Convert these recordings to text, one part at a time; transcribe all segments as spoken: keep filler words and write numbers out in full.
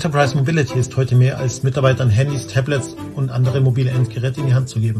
Enterprise Mobility ist heute mehr als Mitarbeitern Handys, Tablets und andere mobile Endgeräte in die Hand zu geben.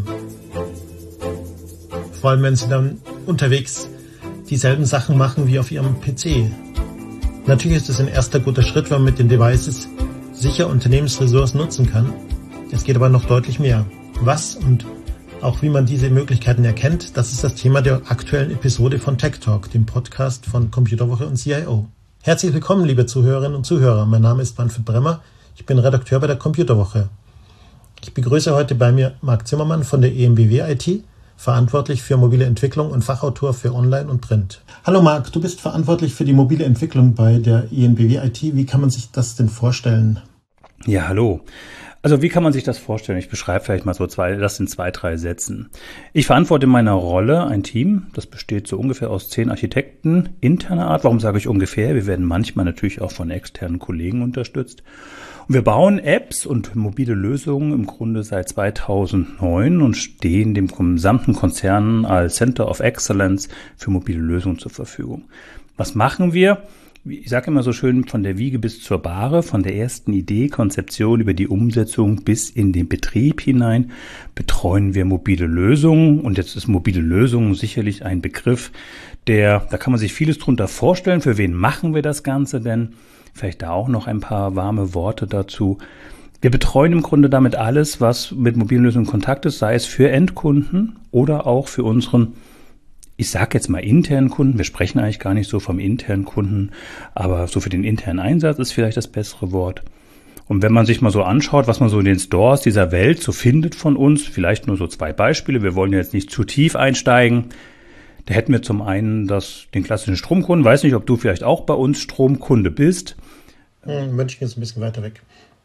Vor allem, wenn sie dann unterwegs dieselben Sachen machen wie auf ihrem P C. Natürlich ist es ein erster guter Schritt, wenn man mit den Devices sicher Unternehmensressourcen nutzen kann. Es geht aber noch deutlich mehr. Was und auch wie man diese Möglichkeiten erkennt, das ist das Thema der aktuellen Episode von Tech Talk, dem Podcast von Computerwoche und C I O. Herzlich willkommen, liebe Zuhörerinnen und Zuhörer. Mein Name ist Manfred Bremmer. Ich bin Redakteur bei der Computerwoche. Ich begrüße heute bei mir Marc Zimmermann von der E M B W I T, verantwortlich für mobile Entwicklung und Fachautor für Online und Print. Hallo Marc, du bist verantwortlich für die mobile Entwicklung bei der E M B W I T. Wie kann man sich das denn vorstellen? Ja, hallo. Also wie kann man sich das vorstellen? Ich beschreibe vielleicht mal so zwei, das in zwei, drei Sätzen. Ich verantworte in meiner Rolle ein Team, das besteht so ungefähr aus zehn Architekten interner Art. Warum sage ich ungefähr? Wir werden manchmal natürlich auch von externen Kollegen unterstützt. Und wir bauen Apps und mobile Lösungen im Grunde seit zweitausendneun und stehen dem gesamten Konzern als Center of Excellence für mobile Lösungen zur Verfügung. Was machen wir? Ich sage immer so schön, von der Wiege bis zur Bahre, von der ersten Idee, Konzeption über die Umsetzung bis in den Betrieb hinein betreuen wir mobile Lösungen. Und jetzt ist mobile Lösung sicherlich ein Begriff, der, da kann man sich vieles drunter vorstellen. Für wen machen wir das Ganze denn? Vielleicht da auch noch ein paar warme Worte dazu. Wir betreuen im Grunde damit alles, was mit mobilen Lösungen in Kontakt ist, sei es für Endkunden oder auch für unseren, ich sage jetzt mal internen Kunden, wir sprechen eigentlich gar nicht so vom internen Kunden, aber so für den internen Einsatz ist vielleicht das bessere Wort. Und wenn man sich mal so anschaut, was man so in den Stores dieser Welt so findet von uns, vielleicht nur so zwei Beispiele, wir wollen jetzt nicht zu tief einsteigen. Da hätten wir zum einen das, den klassischen Stromkunden, weiß nicht, ob du vielleicht auch bei uns Stromkunde bist. München ist ein bisschen weiter weg.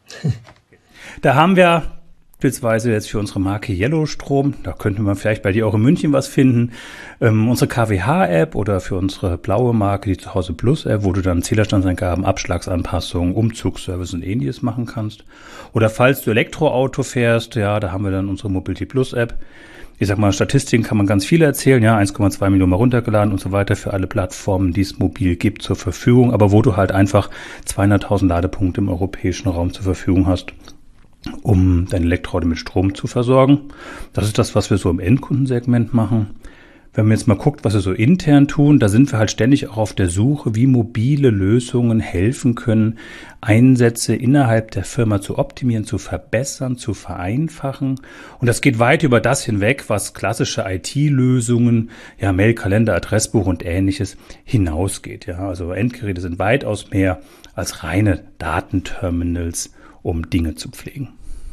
Da haben wir beispielsweise jetzt für unsere Marke Yellow Strom, da könnte man vielleicht bei dir auch in München was finden, ähm, unsere K W H-App oder für unsere blaue Marke, die Zuhause Plus-App, wo du dann Zählerstandsangaben, Abschlagsanpassungen, Umzugsservice und ähnliches machen kannst. Oder falls du Elektroauto fährst, ja, da haben wir dann unsere Mobility Plus-App. Ich sag mal, Statistiken kann man ganz viel erzählen, ja, eins Komma zwei Millionen mal runtergeladen und so weiter für alle Plattformen, die es mobil gibt, zur Verfügung, aber wo du halt einfach zweihunderttausend Ladepunkte im europäischen Raum zur Verfügung hast, um dein Elektroauto mit Strom zu versorgen. Das ist das, was wir so im Endkundensegment machen. Wenn man jetzt mal guckt, was wir so intern tun, da sind wir halt ständig auch auf der Suche, wie mobile Lösungen helfen können, Einsätze innerhalb der Firma zu optimieren, zu verbessern, zu vereinfachen. Und das geht weit über das hinweg, was klassische I T-Lösungen, ja, Mail, Kalender, Adressbuch und Ähnliches hinausgeht. Ja, also Endgeräte sind weitaus mehr als reine Datenterminals, um Dinge zu pflegen.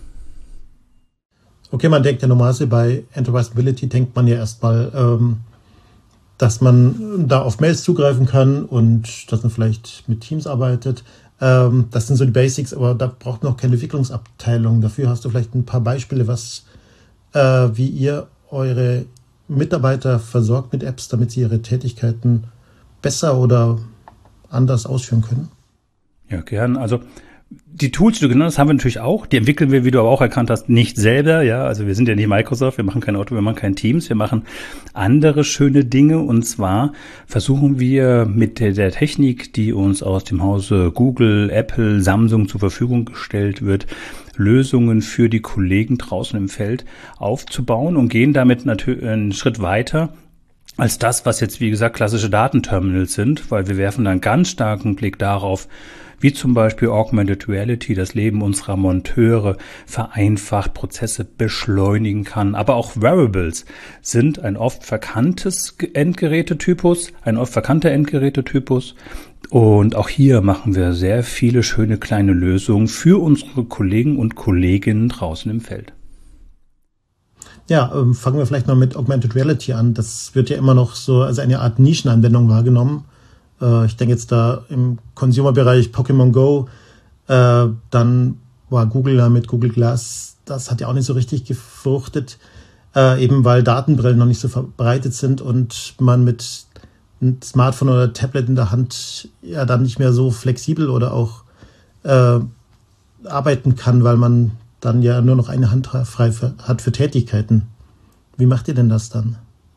Okay, man denkt ja normalerweise bei Enterprise Mobility, denkt man ja erstmal, ähm, dass man da auf Mails zugreifen kann und dass man vielleicht mit Teams arbeitet. Ähm, das sind so die Basics, aber da braucht man noch keine Entwicklungsabteilung. Dafür hast du vielleicht ein paar Beispiele, was, äh, wie ihr eure Mitarbeiter versorgt mit Apps, damit sie ihre Tätigkeiten besser oder anders ausführen können. Ja, gern. Also die Tools, die du genannt hast, haben wir natürlich auch. Die entwickeln wir, wie du aber auch erkannt hast, nicht selber. Ja, also wir sind ja nicht Microsoft, wir machen kein Auto, wir machen kein Teams, wir machen andere schöne Dinge. Und zwar versuchen wir mit der, der Technik, die uns aus dem Hause Google, Apple, Samsung zur Verfügung gestellt wird, Lösungen für die Kollegen draußen im Feld aufzubauen und gehen damit natürlich einen Schritt weiter als das, was jetzt, wie gesagt, klassische Datenterminals sind, weil wir werfen dann ganz starken Blick darauf, wie zum Beispiel Augmented Reality das Leben unserer Monteure vereinfacht, Prozesse beschleunigen kann. Aber auch Wearables sind ein oft verkanntes Endgerätetypus, ein oft verkannter Endgerätetypus. Und auch hier machen wir sehr viele schöne kleine Lösungen für unsere Kollegen und Kolleginnen draußen im Feld. Ja, ähm, fangen wir vielleicht mal mit Augmented Reality an. Das wird ja immer noch so als eine Art Nischenanwendung wahrgenommen. Äh, ich denke jetzt da im Consumer-Bereich Pokémon Go, äh, dann war Google da mit Google Glass, das hat ja auch nicht so richtig gefruchtet, äh, eben weil Datenbrillen noch nicht so verbreitet sind und man mit einem Smartphone oder Tablet in der Hand ja dann nicht mehr so flexibel oder auch äh, arbeiten kann, weil man dann ja nur noch eine Hand frei für, hat für Tätigkeiten. Wie macht ihr denn das dann?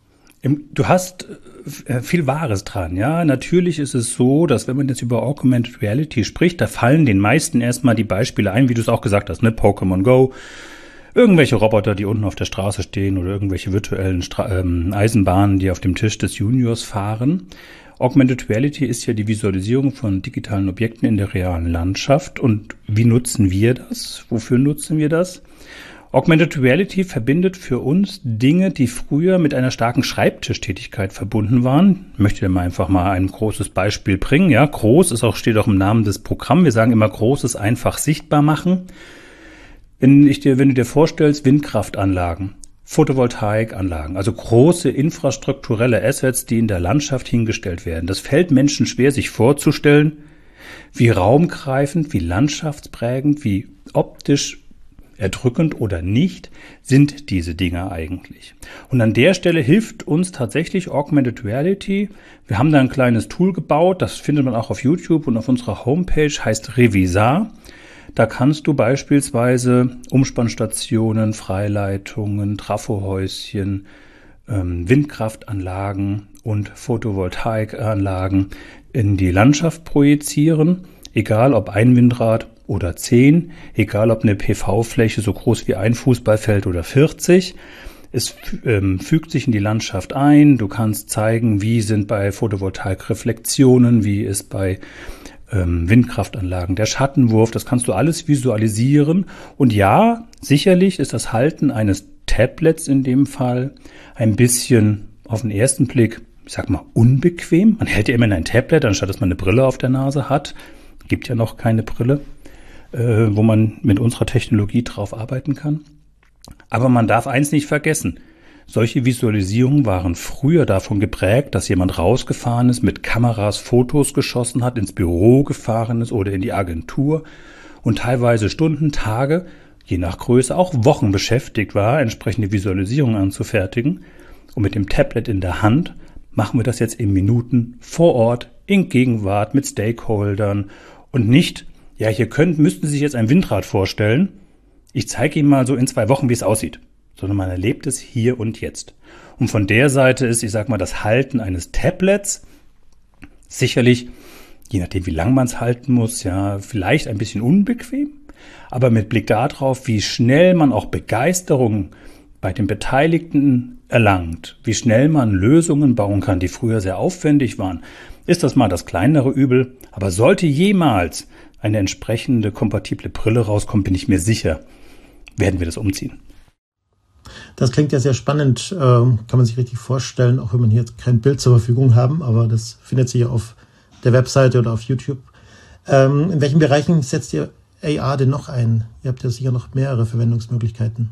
Du hast viel Wahres dran, ja. Natürlich ist es so, dass wenn man jetzt über Augmented Reality spricht, da fallen den meisten erstmal die Beispiele ein, wie du es auch gesagt hast, ne? Pokémon Go, irgendwelche Roboter, die unten auf der Straße stehen oder irgendwelche virtuellen Stra- ähm, Eisenbahnen, die auf dem Tisch des Juniors fahren. Augmented Reality ist ja die Visualisierung von digitalen Objekten in der realen Landschaft. Und wie nutzen wir das? Wofür nutzen wir das? Augmented Reality verbindet für uns Dinge, die früher mit einer starken Schreibtischtätigkeit verbunden waren. Ich möchte dir mal einfach mal ein großes Beispiel bringen. Ja, groß ist auch, steht auch im Namen des Programms. Wir sagen immer, Großes einfach sichtbar machen. Wenn ich dir, wenn du dir vorstellst, Windkraftanlagen, Photovoltaikanlagen, also große infrastrukturelle Assets, die in der Landschaft hingestellt werden. Das fällt Menschen schwer, sich vorzustellen, wie raumgreifend, wie landschaftsprägend, wie optisch erdrückend oder nicht sind diese Dinge eigentlich. Und an der Stelle hilft uns tatsächlich Augmented Reality. Wir haben da ein kleines Tool gebaut, das findet man auch auf YouTube und auf unserer Homepage, heißt Revisar. Da kannst du beispielsweise Umspannstationen, Freileitungen, Trafohäuschen, ähm, Windkraftanlagen und Photovoltaikanlagen in die Landschaft projizieren, egal ob ein Windrad oder zehn, egal ob eine P V-Fläche so groß wie ein Fußballfeld oder vierzig. Es ähm, fügt sich in die Landschaft ein. Du kannst zeigen, wie sind bei Photovoltaik Reflexionen, wie ist bei ähm, Windkraftanlagen der Schattenwurf. Das kannst du alles visualisieren. Und ja, sicherlich ist das Halten eines Tablets in dem Fall ein bisschen auf den ersten Blick, ich sag mal, unbequem. Man hält ja immer ein Tablet, anstatt dass man eine Brille auf der Nase hat. Gibt ja noch keine Brille, äh, wo man mit unserer Technologie drauf arbeiten kann. Aber man darf eins nicht vergessen. Solche Visualisierungen waren früher davon geprägt, dass jemand rausgefahren ist, mit Kameras Fotos geschossen hat, ins Büro gefahren ist oder in die Agentur und teilweise Stunden, Tage, je nach Größe auch Wochen beschäftigt war, entsprechende Visualisierungen anzufertigen. Und mit dem Tablet in der Hand machen wir das jetzt in Minuten vor Ort, in Gegenwart, mit Stakeholdern und nicht, ja, hier können, müssten Sie sich jetzt ein Windrad vorstellen. Ich zeige Ihnen mal so in zwei Wochen, wie es aussieht. Sondern man erlebt es hier und jetzt. Und von der Seite ist, ich sag mal, das Halten eines Tablets sicherlich, je nachdem, wie lang man es halten muss, ja, vielleicht ein bisschen unbequem. Aber mit Blick darauf, wie schnell man auch Begeisterung bei den Beteiligten erlangt, wie schnell man Lösungen bauen kann, die früher sehr aufwendig waren, ist das mal das kleinere Übel. Aber sollte jemals eine entsprechende kompatible Brille rauskommen, bin ich mir sicher, werden wir das umziehen. Das klingt ja sehr spannend, äh, kann man sich richtig vorstellen, auch wenn man hier jetzt kein Bild zur Verfügung haben, aber das findet sich ja auf der Webseite oder auf YouTube. Ähm, in welchen Bereichen setzt ihr A R denn noch ein? Ihr habt ja sicher noch mehrere Verwendungsmöglichkeiten.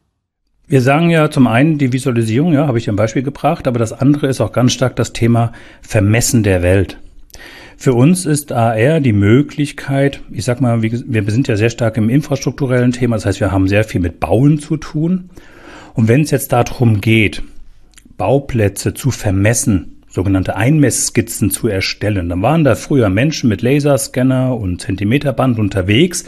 Wir sagen ja zum einen die Visualisierung, ja, habe ich ein Beispiel gebracht, aber das andere ist auch ganz stark das Thema Vermessen der Welt. Für uns ist A R die Möglichkeit, ich sag mal, wir sind ja sehr stark im infrastrukturellen Thema, das heißt, wir haben sehr viel mit Bauen zu tun. Und wenn es jetzt darum geht, Bauplätze zu vermessen, sogenannte Einmessskizzen zu erstellen, dann waren da früher Menschen mit Laserscanner und Zentimeterband unterwegs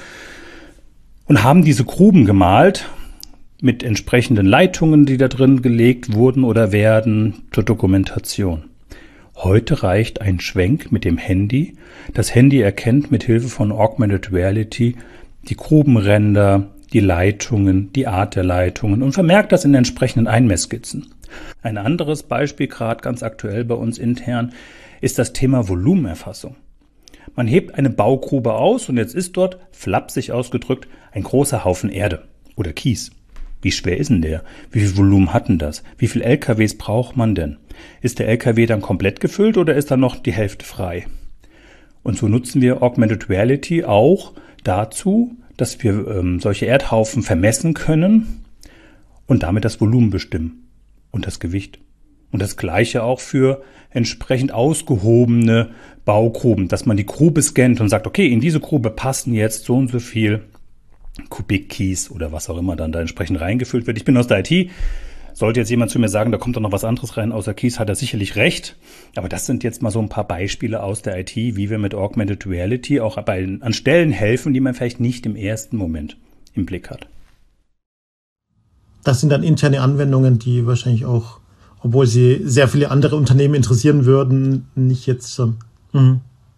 und haben diese Gruben gemalt mit entsprechenden Leitungen, die da drin gelegt wurden oder werden, zur Dokumentation. Heute reicht ein Schwenk mit dem Handy. Das Handy erkennt mit Hilfe von Augmented Reality die Grubenränder, die Leitungen, die Art der Leitungen und vermerkt das in entsprechenden Einmessskizzen. Ein anderes Beispiel, gerade ganz aktuell bei uns intern, ist das Thema Volumenerfassung. Man hebt eine Baugrube aus und jetzt ist dort, flapsig ausgedrückt, ein großer Haufen Erde oder Kies. Wie schwer ist denn der? Wie viel Volumen hat denn das? Wie viele L K Ws braucht man denn? Ist der L K W dann komplett gefüllt oder ist dann noch die Hälfte frei? Und so nutzen wir Augmented Reality auch dazu, dass wir ähm, solche Erdhaufen vermessen können und damit das Volumen bestimmen und das Gewicht. Und das Gleiche auch für entsprechend ausgehobene Baugruben, dass man die Grube scannt und sagt, okay, in diese Grube passen jetzt so und so viel Kubikkies oder was auch immer dann da entsprechend reingefüllt wird. Ich bin aus der I T. Sollte jetzt jemand zu mir sagen, da kommt doch noch was anderes rein außer Kies, hat er sicherlich recht. Aber das sind jetzt mal so ein paar Beispiele aus der I T, wie wir mit Augmented Reality auch bei, an Stellen helfen, die man vielleicht nicht im ersten Moment im Blick hat. Das sind dann interne Anwendungen, die wahrscheinlich auch obwohl sie sehr viele andere Unternehmen interessieren würden, nicht jetzt schon. Mhm.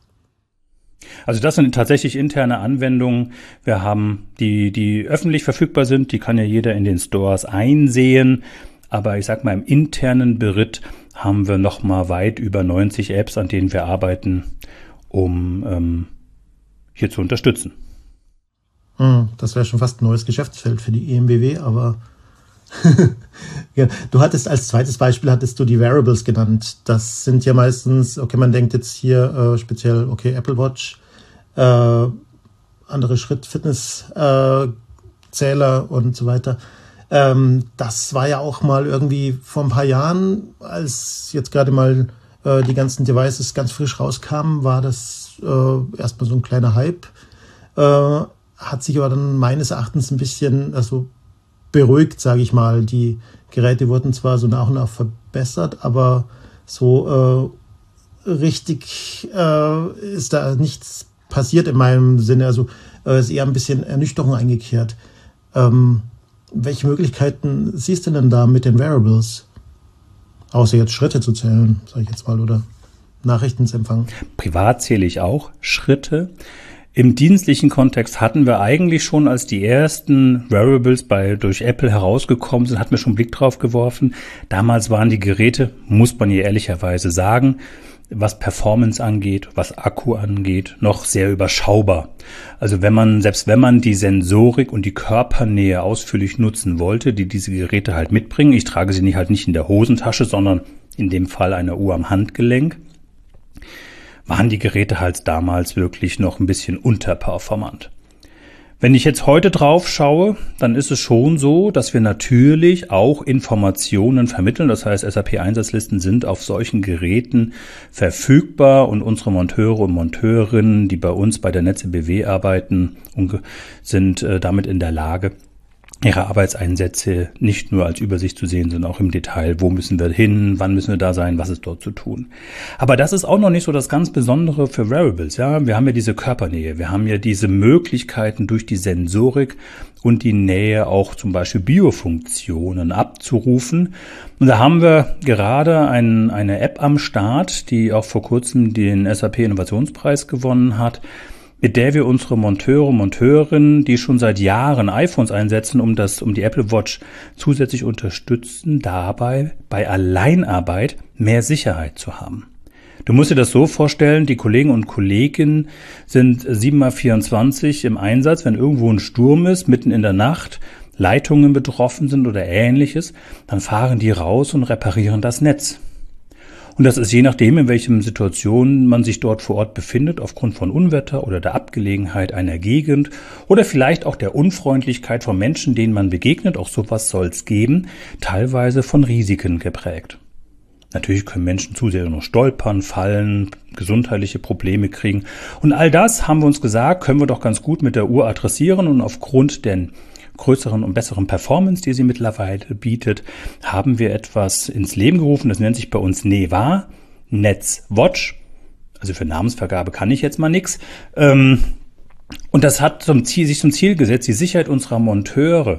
Also das sind tatsächlich interne Anwendungen. Wir haben die, die öffentlich verfügbar sind, die kann ja jeder in den Stores einsehen. Aber ich sag mal, im internen Beritt haben wir noch mal weit über neunzig Apps, an denen wir arbeiten, um ähm, hier zu unterstützen. Das wäre schon fast ein neues Geschäftsfeld für die E M B W, aber ja, du hattest als zweites Beispiel hattest du die Wearables genannt. Das sind ja meistens, okay, man denkt jetzt hier äh, speziell, okay, Apple Watch, äh, andere Schritt, Fitnesszähler äh, und so weiter. Ähm, das war ja auch mal irgendwie vor ein paar Jahren, als jetzt gerade mal äh, die ganzen Devices ganz frisch rauskamen, war das äh, erstmal so ein kleiner Hype. Äh, hat sich aber dann meines Erachtens ein bisschen also beruhigt, sage ich mal. Die Geräte wurden zwar so nach und nach verbessert, aber so äh, richtig äh, ist da nichts passiert in meinem Sinne. Also äh, ist eher ein bisschen Ernüchterung eingekehrt. Ähm, welche Möglichkeiten siehst du denn da mit den Wearables? Außer jetzt Schritte zu zählen, sage ich jetzt mal, oder Nachrichten zu empfangen. Privat zähle ich auch Schritte. Im dienstlichen Kontext hatten wir eigentlich schon, als die ersten Wearables bei, durch Apple herausgekommen sind, hatten wir schon einen Blick drauf geworfen. Damals waren die Geräte, muss man hier ehrlicherweise sagen, was Performance angeht, was Akku angeht, noch sehr überschaubar. Also wenn man, selbst wenn man die Sensorik und die Körpernähe ausführlich nutzen wollte, die diese Geräte halt mitbringen, ich trage sie nicht halt nicht in der Hosentasche, sondern in dem Fall eine Uhr am Handgelenk, waren die Geräte halt damals wirklich noch ein bisschen unterperformant. Wenn ich jetzt heute drauf schaue, dann ist es schon so, dass wir natürlich auch Informationen vermitteln. Das heißt, S A P-Einsatzlisten sind auf solchen Geräten verfügbar und unsere Monteure und Monteurinnen, die bei uns bei der Netze B W arbeiten, sind damit in der Lage, ihre Arbeitseinsätze nicht nur als Übersicht zu sehen, sondern auch im Detail. Wo müssen wir hin? Wann müssen wir da sein? Was ist dort zu tun? Aber das ist auch noch nicht so das ganz Besondere für Wearables. Ja, wir haben ja diese Körpernähe. Wir haben ja diese Möglichkeiten durch die Sensorik und die Nähe auch zum Beispiel Biofunktionen abzurufen. Und da haben wir gerade ein, eine App am Start, die auch vor kurzem den S A P-Innovationspreis gewonnen hat, mit der wir unsere Monteure und Monteurinnen, die schon seit Jahren iPhones einsetzen, um das, um die Apple Watch zusätzlich unterstützen, dabei bei Alleinarbeit mehr Sicherheit zu haben. Du musst dir das so vorstellen, die Kollegen und Kolleginnen sind sieben mal vierundzwanzig im Einsatz, wenn irgendwo ein Sturm ist, mitten in der Nacht, Leitungen betroffen sind oder Ähnliches, dann fahren die raus und reparieren das Netz. Und das ist je nachdem, in welchen Situationen man sich dort vor Ort befindet, aufgrund von Unwetter oder der Abgelegenheit einer Gegend oder vielleicht auch der Unfreundlichkeit von Menschen, denen man begegnet, auch sowas soll es geben, teilweise von Risiken geprägt. Natürlich können Menschen zu sehr noch stolpern, fallen, gesundheitliche Probleme kriegen. Und all das, haben wir uns gesagt, können wir doch ganz gut mit der Uhr adressieren und aufgrund der größeren und besseren Performance, die sie mittlerweile bietet, haben wir etwas ins Leben gerufen. Das nennt sich bei uns Neva, Netz Watch. Also für Namensvergabe kann ich jetzt mal nichts. Und das hat zum Ziel, sich zum Ziel gesetzt, die Sicherheit unserer Monteure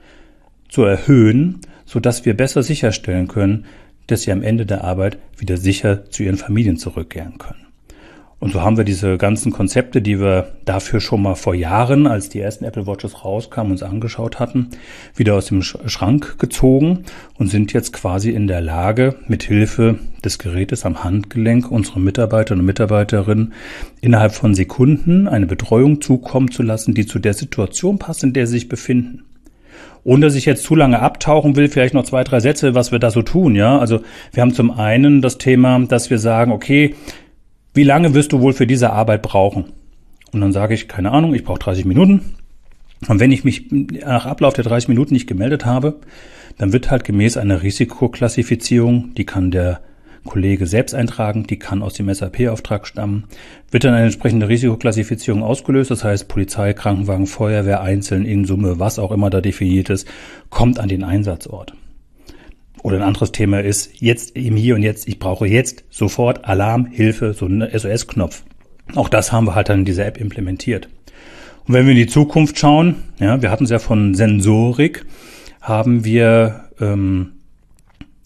zu erhöhen, sodass wir besser sicherstellen können, dass sie am Ende der Arbeit wieder sicher zu ihren Familien zurückkehren können. Und so haben wir diese ganzen Konzepte, die wir dafür schon mal vor Jahren, als die ersten Apple Watches rauskamen, uns angeschaut hatten, wieder aus dem Schrank gezogen und sind jetzt quasi in der Lage, mit Hilfe des Gerätes am Handgelenk unseren Mitarbeitern und Mitarbeiterinnen innerhalb von Sekunden eine Betreuung zukommen zu lassen, die zu der Situation passt, in der sie sich befinden. Ohne dass ich jetzt zu lange abtauchen will, vielleicht noch zwei, drei Sätze, was wir da so tun. Ja, also wir haben zum einen das Thema, dass wir sagen, okay, wie lange wirst du wohl für diese Arbeit brauchen? Und dann sage ich, keine Ahnung, ich brauche dreißig Minuten. Und wenn ich mich nach Ablauf der dreißig Minuten nicht gemeldet habe, dann wird halt gemäß einer Risikoklassifizierung, die kann der Kollege selbst eintragen, die kann aus dem S A P-Auftrag stammen, wird dann eine entsprechende Risikoklassifizierung ausgelöst. Das heißt, Polizei, Krankenwagen, Feuerwehr, einzeln in Summe, was auch immer da definiert ist, kommt an den Einsatzort. Oder ein anderes Thema ist, jetzt im Hier und Jetzt, ich brauche jetzt sofort Alarm, Hilfe, so einen S O S-Knopf. Auch das haben wir halt dann in dieser App implementiert. Und wenn wir in die Zukunft schauen, ja, wir hatten es ja von Sensorik, haben wir ähm,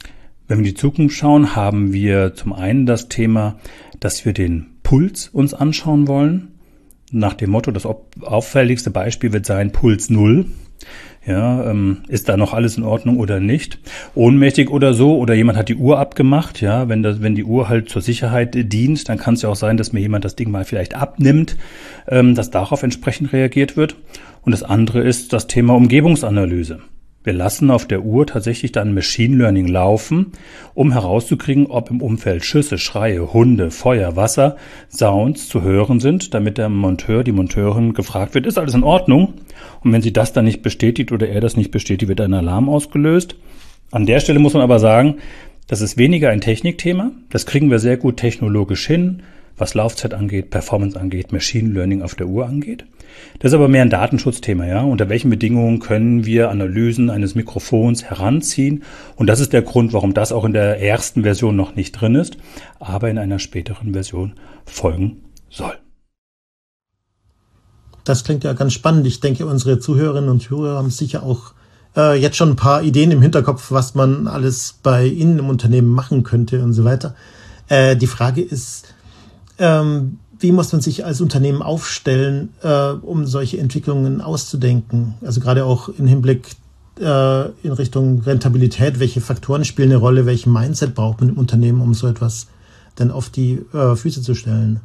Wenn wir in die Zukunft schauen, haben wir zum einen das Thema, dass wir den Puls uns anschauen wollen. Nach dem Motto, das auffälligste Beispiel wird sein Puls null. Ja, ähm, ist da noch alles in Ordnung oder nicht? Ohnmächtig oder so, oder jemand hat die Uhr abgemacht. Ja, wenn das, wenn die Uhr halt zur Sicherheit dient, dann kann es ja auch sein, dass mir jemand das Ding mal vielleicht abnimmt, ähm, dass darauf entsprechend reagiert wird. Und das andere ist das Thema Umgebungsanalyse. Wir lassen auf der Uhr tatsächlich dann Machine Learning laufen, um herauszukriegen, ob im Umfeld Schüsse, Schreie, Hunde, Feuer, Wasser, Sounds zu hören sind, damit der Monteur, die Monteurin gefragt wird, ist alles in Ordnung? Und wenn sie das dann nicht bestätigt oder er das nicht bestätigt, wird ein Alarm ausgelöst. An der Stelle muss man aber sagen, das ist weniger ein Technikthema. Das kriegen wir sehr gut technologisch hin, was Laufzeit angeht, Performance angeht, Machine Learning auf der Uhr angeht. Das ist aber mehr ein Datenschutzthema, ja. Unter welchen Bedingungen können wir Analysen eines Mikrofons heranziehen? Und das ist der Grund, warum das auch in der ersten Version noch nicht drin ist, aber in einer späteren Version folgen soll. Das klingt ja ganz spannend. Ich denke, unsere Zuhörerinnen und Zuhörer haben sicher auch äh, jetzt schon ein paar Ideen im Hinterkopf, was man alles bei Ihnen im Unternehmen machen könnte und so weiter. Äh, die Frage ist, ähm, wie muss man sich als Unternehmen aufstellen, äh, um solche Entwicklungen auszudenken? Also gerade auch im Hinblick äh, in Richtung Rentabilität. Welche Faktoren spielen eine Rolle? Welchen Mindset braucht man im Unternehmen, um so etwas dann auf die äh, Füße zu stellen?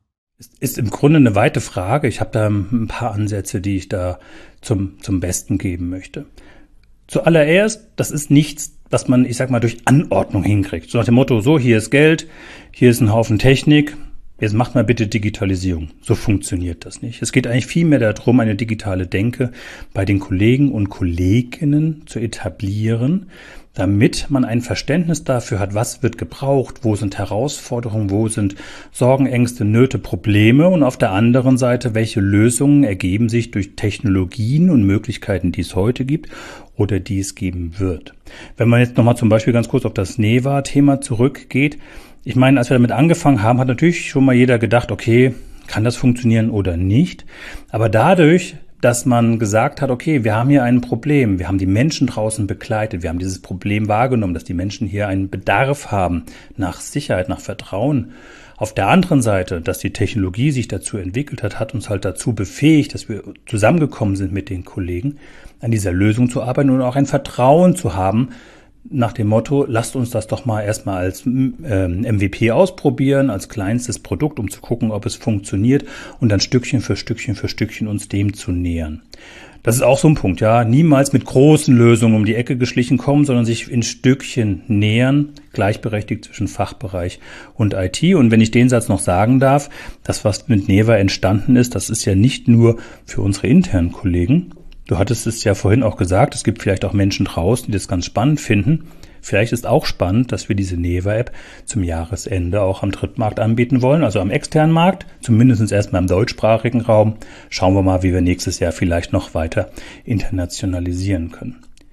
Ist im Grunde eine weite Frage. Ich habe da ein paar Ansätze, die ich da zum, zum Besten geben möchte. Zuallererst, das ist nichts, was man, ich sag mal, durch Anordnung hinkriegt. So nach dem Motto, so, hier ist Geld, hier ist ein Haufen Technik, jetzt macht mal bitte Digitalisierung. So funktioniert das nicht. Es geht eigentlich vielmehr darum, eine digitale Denke bei den Kollegen und Kolleginnen zu etablieren, damit man ein Verständnis dafür hat, was wird gebraucht, wo sind Herausforderungen, wo sind Sorgen, Ängste, Nöte, Probleme und auf der anderen Seite, welche Lösungen ergeben sich durch Technologien und Möglichkeiten, die es heute gibt oder die es geben wird. Wenn man jetzt nochmal zum Beispiel ganz kurz auf das NEVA-Thema zurückgeht, ich meine, als wir damit angefangen haben, hat natürlich schon mal jeder gedacht, okay, kann das funktionieren oder nicht? Aber dadurch, dass man gesagt hat, okay, wir haben hier ein Problem, wir haben die Menschen draußen begleitet, wir haben dieses Problem wahrgenommen, dass die Menschen hier einen Bedarf haben nach Sicherheit, nach Vertrauen. Auf der anderen Seite, dass die Technologie sich dazu entwickelt hat, hat uns halt dazu befähigt, dass wir zusammengekommen sind mit den Kollegen, an dieser Lösung zu arbeiten und auch ein Vertrauen zu haben, nach dem Motto, lasst uns das doch mal erstmal als ähm, M V P ausprobieren, als kleinstes Produkt, um zu gucken, ob es funktioniert und dann Stückchen für Stückchen für Stückchen uns dem zu nähern. Das ist auch so ein Punkt, ja, niemals mit großen Lösungen um die Ecke geschlichen kommen, sondern sich in Stückchen nähern, gleichberechtigt zwischen Fachbereich und I T. Und wenn ich den Satz noch sagen darf, das, was mit NEVA entstanden ist, das ist ja nicht nur für unsere internen Kollegen. Du hattest es ja vorhin auch gesagt, es gibt vielleicht auch Menschen draußen, die das ganz spannend finden. Vielleicht ist auch spannend, dass wir diese NEVA-App zum Jahresende auch am Drittmarkt anbieten wollen, also am externen Markt, zumindest erstmal im deutschsprachigen Raum. Schauen wir mal, wie wir nächstes Jahr vielleicht noch weiter internationalisieren können.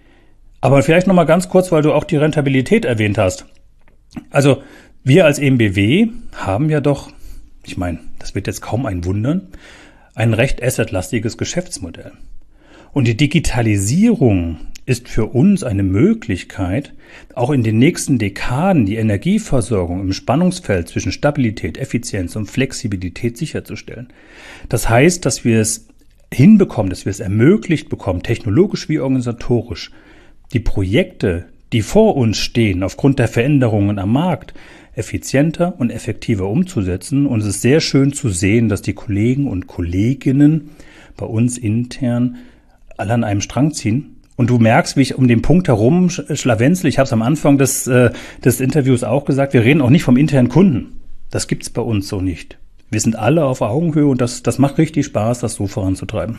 Aber vielleicht noch mal ganz kurz, weil du auch die Rentabilität erwähnt hast. Also wir als E M B W haben ja doch, ich meine, das wird jetzt kaum ein Wundern, ein recht assetlastiges Geschäftsmodell. Und die Digitalisierung ist für uns eine Möglichkeit, auch in den nächsten Dekaden die Energieversorgung im Spannungsfeld zwischen Stabilität, Effizienz und Flexibilität sicherzustellen. Das heißt, dass wir es hinbekommen, dass wir es ermöglicht bekommen, technologisch wie organisatorisch, die Projekte, die vor uns stehen, aufgrund der Veränderungen am Markt, effizienter und effektiver umzusetzen. Und es ist sehr schön zu sehen, dass die Kollegen und Kolleginnen bei uns intern alle an einem Strang ziehen. Und du merkst, wie ich um den Punkt herum schlawenzel. Ich habe es am Anfang des, äh, des Interviews auch gesagt, wir reden auch nicht vom internen Kunden. Das gibt's bei uns so nicht. Wir sind alle auf Augenhöhe und das, das macht richtig Spaß, das so voranzutreiben.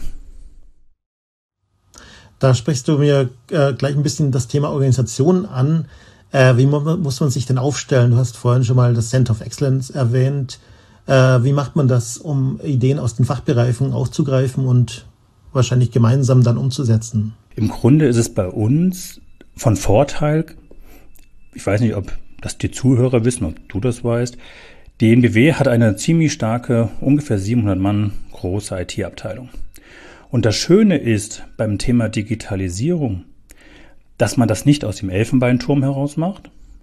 Da sprichst du mir äh, gleich ein bisschen das Thema Organisation an. Äh, wie mu- muss man sich denn aufstellen? Du hast vorhin schon mal das Center of Excellence erwähnt. Äh, wie macht man das, um Ideen aus den Fachbereichen aufzugreifen und wahrscheinlich gemeinsam dann umzusetzen? Im Grunde ist es bei uns von Vorteil, ich weiß nicht, ob das die Zuhörer wissen, ob du das weißt, die E M B W hat eine ziemlich starke, ungefähr siebenhundert Mann große I T-Abteilung. Und das Schöne ist beim Thema Digitalisierung, dass man das nicht aus dem Elfenbeinturm heraus macht,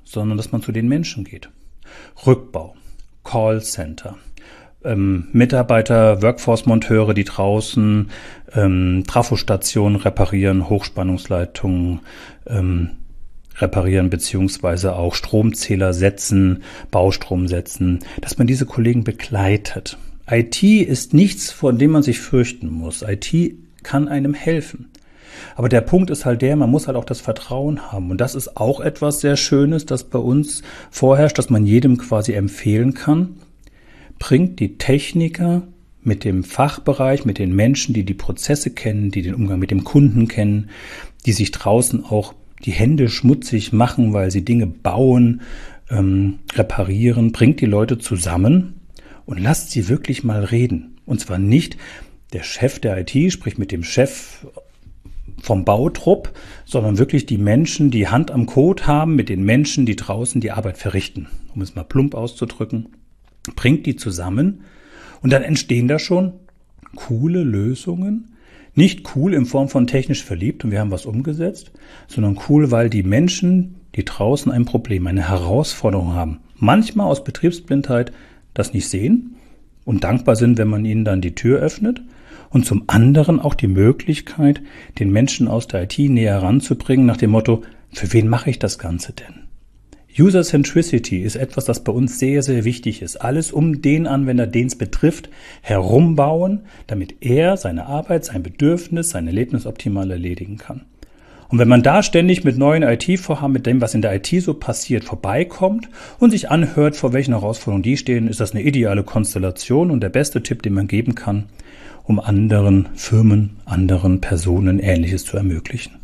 sondern dass man zu den Menschen geht. Rückbau, Callcenter, ähm, Mitarbeiter, Workforce-Monteure, die draußen ähm, Trafostationen reparieren, Hochspannungsleitungen ähm, reparieren, beziehungsweise auch Stromzähler setzen, Baustrom setzen, dass man diese Kollegen begleitet. I T ist nichts, vor dem man sich fürchten muss. I T kann einem helfen. Aber der Punkt ist halt der, man muss halt auch das Vertrauen haben. Und das ist auch etwas sehr Schönes, das bei uns vorherrscht, dass man jedem quasi empfehlen kann. Bringt die Techniker mit dem Fachbereich, mit den Menschen, die die Prozesse kennen, die den Umgang mit dem Kunden kennen, die sich draußen auch die Hände schmutzig machen, weil sie Dinge bauen, ähm, reparieren, bringt die Leute zusammen und lasst sie wirklich mal reden. Und zwar nicht der Chef der I T spricht mit dem Chef vom Bautrupp, sondern wirklich die Menschen, die Hand am Code haben, mit den Menschen, die draußen die Arbeit verrichten. Um es mal plump auszudrücken, bringt die zusammen und dann entstehen da schon coole Lösungen. Nicht cool in Form von technisch verliebt und wir haben was umgesetzt, sondern cool, weil die Menschen, die draußen ein Problem, eine Herausforderung haben, manchmal aus Betriebsblindheit das nicht sehen und dankbar sind, wenn man ihnen dann die Tür öffnet. Und zum anderen auch die Möglichkeit, den Menschen aus der I T näher ranzubringen nach dem Motto, für wen mache ich das Ganze denn? User Centricity ist etwas, das bei uns sehr, sehr wichtig ist. Alles um den Anwender, den es betrifft, herumbauen, damit er seine Arbeit, sein Bedürfnis, sein Erlebnis optimal erledigen kann. Und wenn man da ständig mit neuen I T-Vorhaben, mit dem, was in der I T so passiert, vorbeikommt und sich anhört, vor welchen Herausforderungen die stehen, ist das eine ideale Konstellation und der beste Tipp, den man geben kann, um anderen Firmen, anderen Personen Ähnliches zu ermöglichen.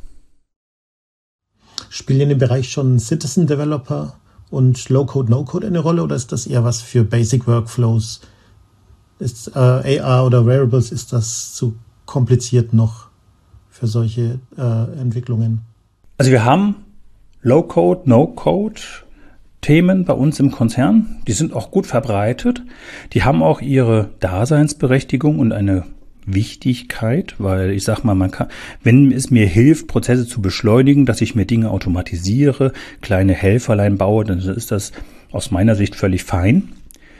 Spielen in dem Bereich schon Citizen Developer und Low-Code, No-Code eine Rolle oder ist das eher was für Basic Workflows? Ist äh, A R oder Wearables, ist das zu kompliziert noch für solche äh, Entwicklungen? Also wir haben Low-Code, No-Code Themen bei uns im Konzern, die sind auch gut verbreitet, die haben auch ihre Daseinsberechtigung und eine Wichtigkeit, weil ich sag mal, man kann, wenn es mir hilft, Prozesse zu beschleunigen, dass ich mir Dinge automatisiere, kleine Helferlein baue, dann ist das aus meiner Sicht völlig fein.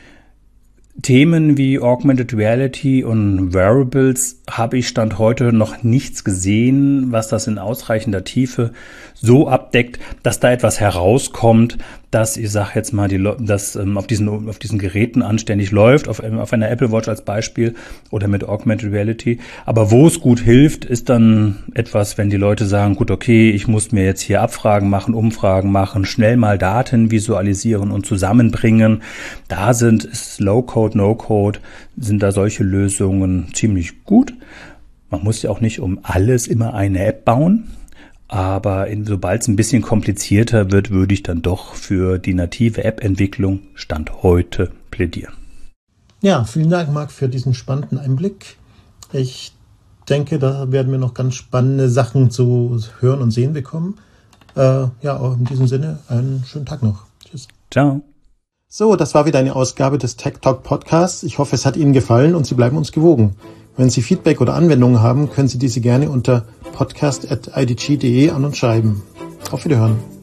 Themen wie Augmented Reality und Wearables habe ich Stand heute noch nichts gesehen, was das in ausreichender Tiefe so abdeckt, dass da etwas herauskommt, dass ich sage jetzt mal, die, dass ähm, auf diesen auf diesen Geräten anständig läuft, auf, auf einer Apple Watch als Beispiel oder mit Augmented Reality. Aber wo es gut hilft, ist dann etwas, wenn die Leute sagen, gut, okay, ich muss mir jetzt hier Abfragen machen, Umfragen machen, schnell mal Daten visualisieren und zusammenbringen. Da sind ist Low-Code, No-Code, sind da solche Lösungen ziemlich gut. Man muss ja auch nicht um alles immer eine App bauen. Aber sobald es ein bisschen komplizierter wird, würde ich dann doch für die native App-Entwicklung Stand heute plädieren. Ja, vielen Dank, Marc, für diesen spannenden Einblick. Ich denke, da werden wir noch ganz spannende Sachen zu hören und sehen bekommen. Äh, ja, auch in diesem Sinne, einen schönen Tag noch. Tschüss. Ciao. So, das war wieder eine Ausgabe des Tech Talk Podcasts. Ich hoffe, es hat Ihnen gefallen und Sie bleiben uns gewogen. Wenn Sie Feedback oder Anwendungen haben, können Sie diese gerne unter podcast at i d g punkt d e an uns schreiben. Auf Wiederhören.